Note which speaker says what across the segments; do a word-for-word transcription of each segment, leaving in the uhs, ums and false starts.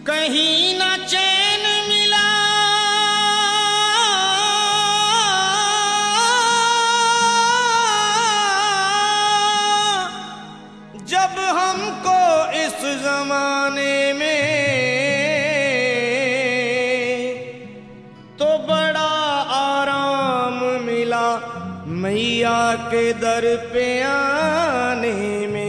Speaker 1: कहीं ना चैन मिला जब हमको इस जमाने में, तो बड़ा आराम मिला मैया के दर पे आने में।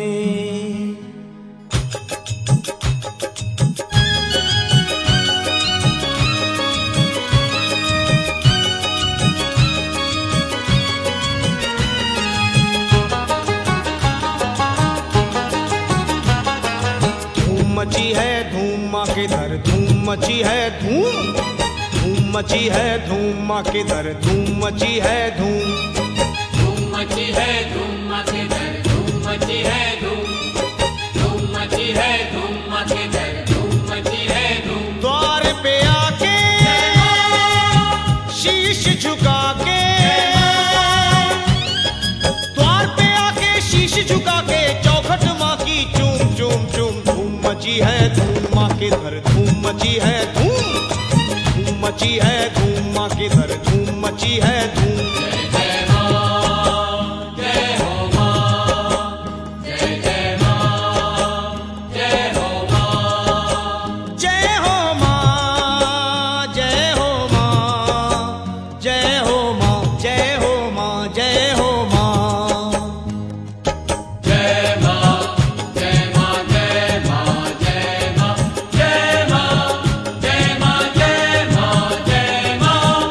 Speaker 1: मची है धूम माँ के दर, धूम मची है धूम, धूम मची है धूम माँ के दर, धूम मची है धूम,
Speaker 2: धूम मची है धूम माँ के दर, धूम मची है धूम, धूम मची है धूम माँ के दर, धूम मची है धूम।
Speaker 1: द्वार पे आके शीश झुका के, द्वार पे आके शीश झुका के चौखट माँ की चूम चूम चूम। मची है धूम माँ के दर, धूम मची है धूम, धूम मची है धूम माँ के दर, धूम मची है धूम।
Speaker 2: जय माँ, जय हो माँ, जय जय माँ, जय हो माँ,
Speaker 1: जय हो माँ, जय हो माँ, जय हो माँ, जय हो माँ, जय हो माँ,
Speaker 2: जय माँ, जय माँ, जय माँ, जय माँ, जय माँ, जय माँ, जय माँ, जय माँ।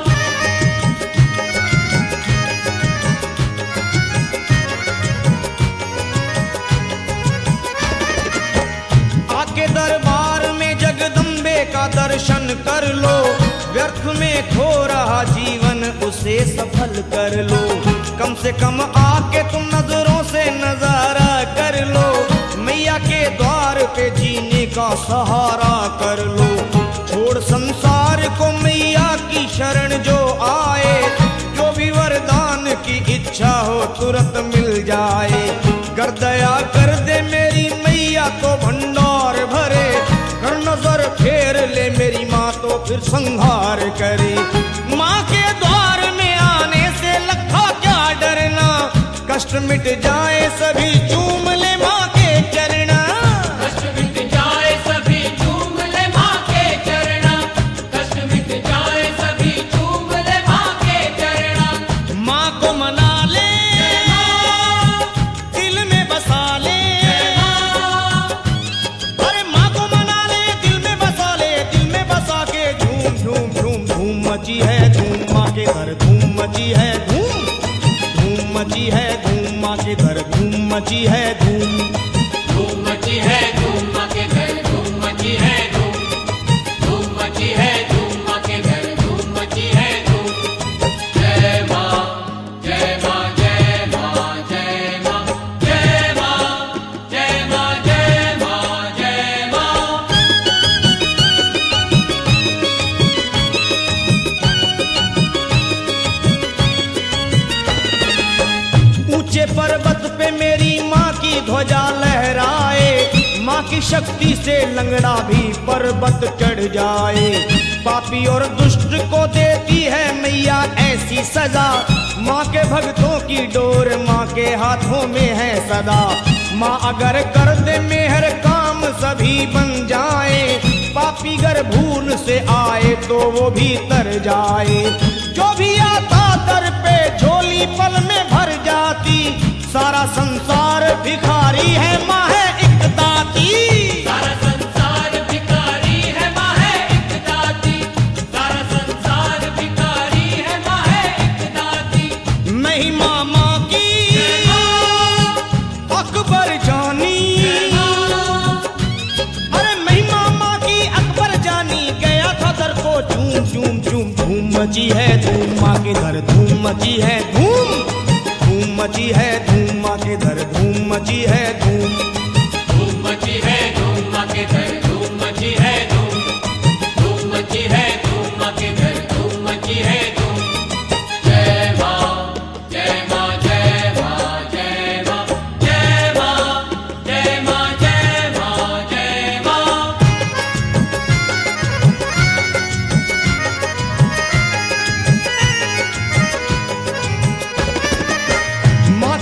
Speaker 1: आके दरबार में जगदम्बे का दर्शन कर लो, व्यर्थ में खो रहा जीवन उसे सफल कर लो। कम से कम आके तुम नजरों से नजारा कर लो, मैया के द्वार पे जीने का सहारा कर लो। छोड़ संसार को मैया की शरण जो आए, जो भी वरदान की इच्छा हो तुरंत मिल जाए। कर दया कर दे मेरी मैया तो भंडार भरे, कर नजर फेर ले मेरी माँ तो फिर संहार करे। माँ के द्वार में आने से लखा क्या डरना, कष्ट मिट जाए सभी चूम ले माँ के चरणा।
Speaker 2: कष्ट मिट जाए सभी चूम ले माँ के चरणा, कष्ट मिट जाए सभी चूम ले माँ के चरणा।
Speaker 1: माँ को मना ले दिल में बसा ले, अरे माँ को मना ले दिल में बसा ले, दिल में बसा के झूम झूम झूम। धूम मची है धूम माँ के घर, धूम मची है धूम, धूम मची है धूम माँ के घर, धूम मची है धूम।
Speaker 2: धूम मची है धूम माँ के घर, धूम मची है धूम, धूम मची है धूम माँ के घर, धूम मची है धूम। जय माँ, जय माँ, जय माँ, जय माँ, जय माँ, जय माँ, जय माँ, जय माँ।
Speaker 1: ऊंचे पर्वत पे मेरी माँ की ध्वजा लहराए, माँ की शक्ति से लंगड़ा भी पर्वत चढ़ जाए। पापी और दुष्ट को देती है मैया ऐसी सजा, माँ के भक्तों की डोर माँ के हाथों में है सदा। माँ अगर कर दे मेहर काम सभी बन जाए, पापी गर भूल से आए तो वो भी तर जाए। जो भी आता दर पे झोली पल में भर जाती, सारा संसार भिखारी है माँ है एक दाती।
Speaker 2: सारा संसार भिखारी है माँ है एक दाती, सारा संसार भिखारी है माँ है एक दाती।
Speaker 1: महिमा माँ की अकबर जानी, अरे महिमा माँ की अकबर जानी, गया था दर को झूम झूम झूम। धूम मची है धूम माँ के घर, धूम मची है धूम, धूम मची है धूम माँ के घर, धूम मची है धूम।
Speaker 2: धूम मची है धूम माँ के घर, धूम मची है धूम, धूम मची है धूम माँ के घर, धूम मची है धूम। जय माँ, जय माँ, जय माँ, जय माँ, जय माँ, जय माँ, जय माँ, जय माँ।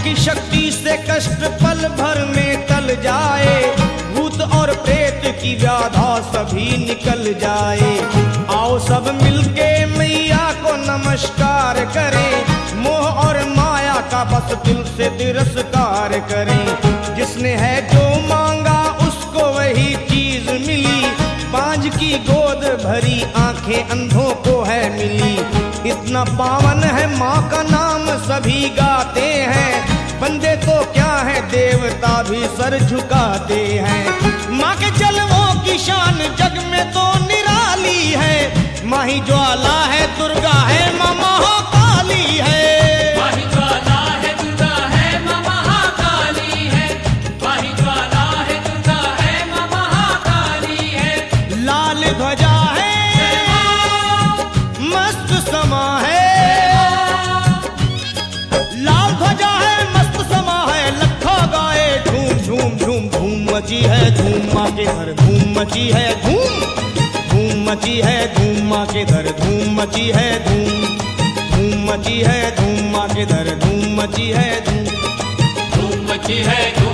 Speaker 1: की शक्ति से कष्ट पल भर में टल जाए, भूत और प्रेत की व्याधा सभी निकल जाए। आओ सब मिलके मैया को नमस्कार करें, मोह और माया का बस दिल से तिरस्कार करें। जिसने है जो मांगा उसको वही चीज मिली, बांझ की गोद भरी आंखें अंधों को है मिली। इतना पावन है माँ का नाम सभी गाते हैं, बंदे तो क्या है देवता भी सर झुकाते हैं। माँ के जलवों की शान जग में तो निराली है, माँ ही ज्वाला है दुर्गा है माँ महाकाली है।
Speaker 2: माही ज्वाला है दुर्गा है माँ महाकाली है, माही ज्वाला है दुर्गा है माँ महाकाली है।
Speaker 1: लाल ध्वजा है मस्त समा है, लाल ध्वजा है मस्त समा है, लखा गाए झूम झूम झूम धूम मची है धूम माँ के घर धूम मची है धूम, धूम मची है धूम माँ के घर धूम मची है धूम, धूम मची है धूम माँ के घर धूम मची है धूम,
Speaker 2: धूम मची है धूम